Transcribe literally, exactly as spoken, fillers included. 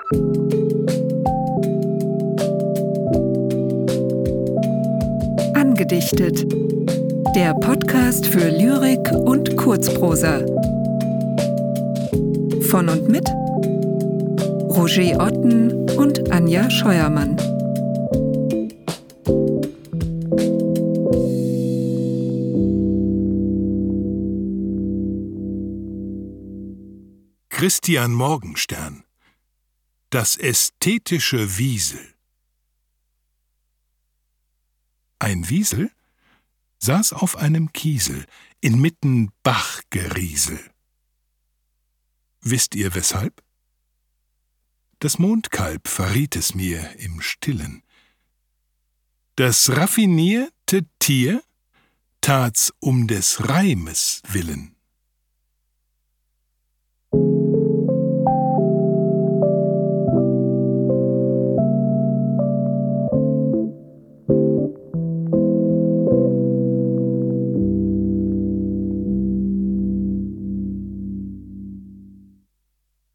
Angedichtet. Der Podcast für Lyrik und Kurzprosa. Von und mit Roger Otten und Anja Scheuermann. Christian Morgenstern. Das ästhetische Wiesel. Ein Wiesel saß auf einem Kiesel, inmitten Bachgeriesel. Wisst ihr weshalb? Das Mondkalb verriet es mir im Stillen. Das raffinierte Tier tat's um des Reimes willen.